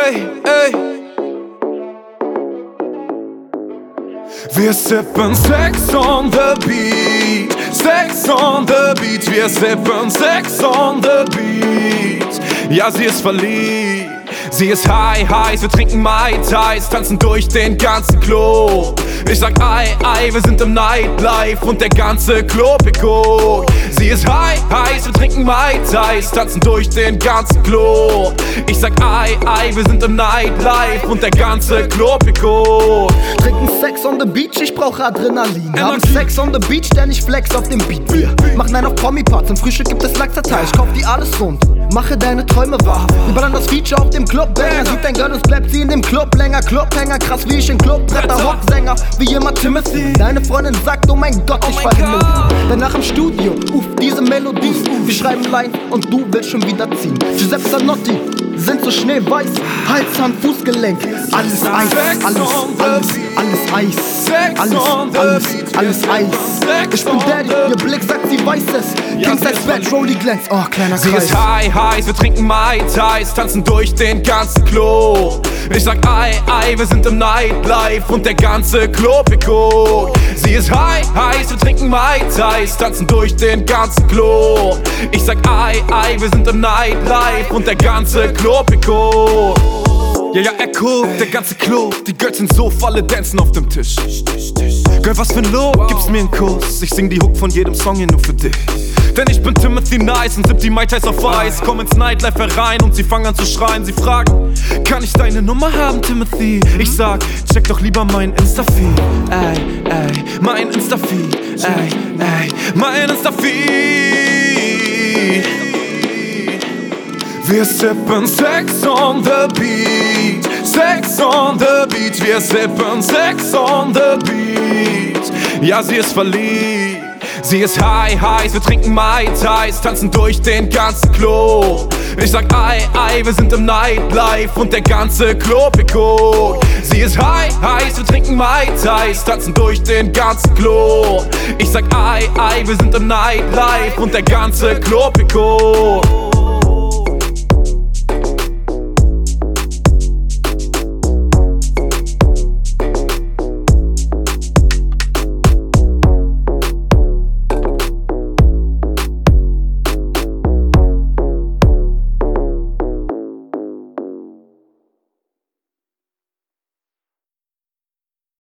ey, ey. Wir sippen Sex on the beat, Sex on the beat. Wir sippen Sex on the beat. Ja, sie ist verliebt. Sie ist high, heiß, wir trinken Mai Tais, tanzen durch den ganzen Club. Ich sag ei, ei, wir sind im Nightlife und der ganze Club guckt. Sie ist high, heiß, wir trinken Mai Tais, tanzen durch den ganzen Club. Ich sag ei, ei, wir sind im Nightlife und der ganze Club guckt. Trinken Sex on the Beach, ich brauch Adrenalin. Haben Sex on the Beach, denn ich flex auf dem Beat. Wir machen einen auf Promi-Part, zum Frühstück gibt es Lachsdatei. Ich kauf die alles rund, mache deine Träume wahr. Wir ballern das Feature auf dem Club-Banger. Sieht dein Girl und bleibt sie in dem Club länger. Clubhänger, krass wie ich in Clubbretter, Rocksänger, wie immer Timothy. Deine Freundin sagt, oh mein Gott, ich fall in Melodie. Danach im Studio, diese Melodie. Wir schreiben Line und du willst schon wieder ziehen. Giuseppe Zanotti sind so schneeweiß, Hals, Hand, Fußgelenk. Alles Eis, alles Eis. Alles Eis. Ich bin Daddy, ihr Blick sagt, sie weiß es. King Size Bad, Rolly Glänz, oh kleiner Kreis. Sie ist high, heiß, wir trinken Mai Tais, tanzen durch den ganzen Club. Ich sag ei, ei, wir sind im Nightlife und der ganze Club guckt. Sie ist high, heiß, wir trinken Mai Tais, tanzen durch den ganzen Club. Ich sag ei, ei, wir sind im Nightlife und der ganze Club guckt. Ja, ja, er guckt, der ganze Club. Die Girls sind so, alle dancen auf dem Tisch. Girl, was für ein Look, gibst mir einen Kuss. Ich sing die Hook von jedem Song hier nur für dich. Denn ich bin Timothy Nice und sipp die Mai Tais auf Eis. Komm ins Nightlife herein und sie fangen an zu schreien. Sie fragen, kann ich deine Nummer haben, Timothy? Ich sag, check doch lieber mein Insta-Feed. Ey, ey, mein Insta-Feed. Ey, ey, mein Insta-Feed. Wir sippen Sex on the beat, Sex on the beat. Wir sippen Sex on the beat. Ja, sie ist verliebt. Sie ist high, heiß, wir trinken Mai Tais, tanzen durch den ganzen Club. Ich sag ei, ei, wir sind im Nightlife und der ganze Club guckt. Sie ist high, heiß, wir trinken Mai Tais, tanzen durch den ganzen Club. Ich sag ei, ei, wir sind im Nightlife und der ganze Club guckt.